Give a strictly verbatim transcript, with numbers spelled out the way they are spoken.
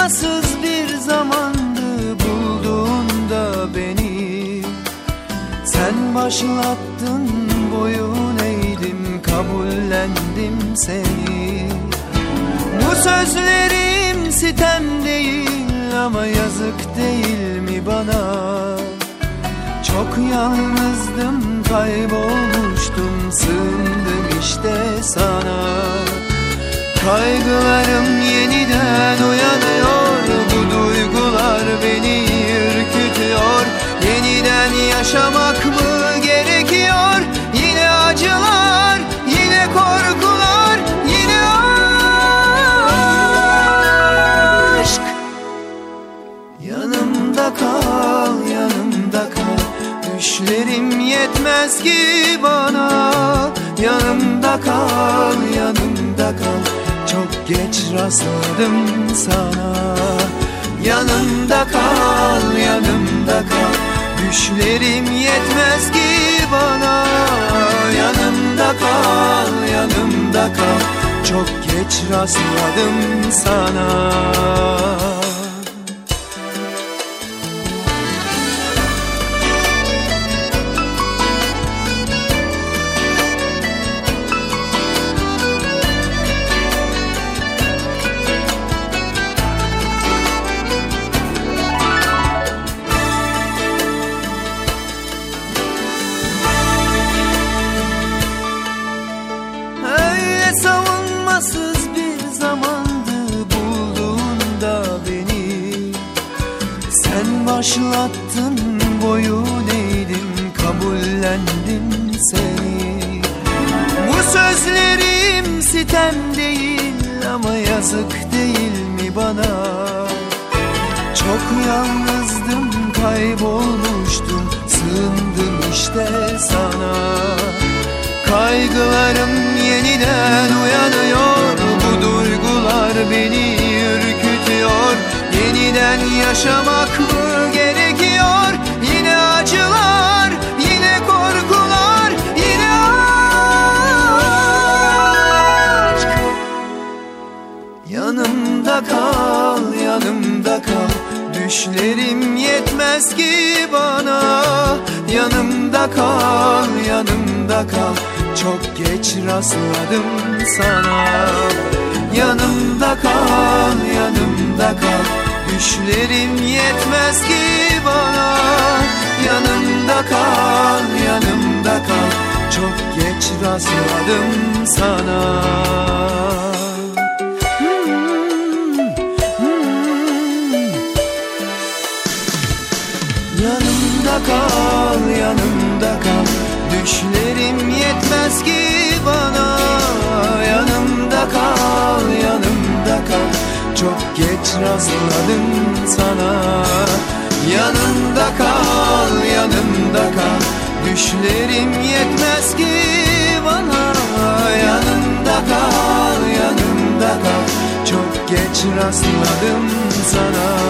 savunmasız bir zamandı bulduğunda beni. Sen başlattın, boyun eğdim, kabullendim seni. Bu sözlerim sitem değil ama yazık değil mi bana? Çok yalnızdım, kaybolmuştum, sığındım işte sana. Kaygılarım yeniden uyanıyor, bu duygular beni ürkütüyor. Yeniden yaşamak mı gerekiyor? Yine acılar, yine korkular, yine aşk. Yanımda kal, yanımda kal, düşlerim yetmez ki bana. Yanımda kal, yanımda kal, çok geç rastladım sana. Yanımda kal, yanımda kal, düşlerim yetmez ki bana. Yanımda kal, yanımda kal, çok geç rastladım sana. Savunmasız bir zamandı bulduğunda beni. Sen başlattın, boyun eğdim, kabullendim seni. Bu sözlerim sitem değil ama yazık değil mi bana? Çok yalnızdım, kaybolmuştum, sığındım işte sana. Kaygılarım yeniden uyanıyor, bu duygular beni ürkütüyor. Yeniden yaşamak mı gerekiyor? Yine acılar, yine korkular, yine aşk. Yanımda kal, yanımda kal, düşlerim yetmez ki bana. Yanımda kal, yanımda kal, çok geç rastladım sana. Yanımda kal, yanımda kal, düşlerim yetmez ki bana. Yanımda kal, yanımda kal, çok geç rastladım sana. Yanımda kal, yanımda kal, düşlerim yetmez ki bana. Yanımda kal, yanımda kal, çok geç rastladım sana. Yanımda kal, yanımda kal, düşlerim yetmez ki bana. Yanımda kal, yanımda kal, çok geç rastladım sana.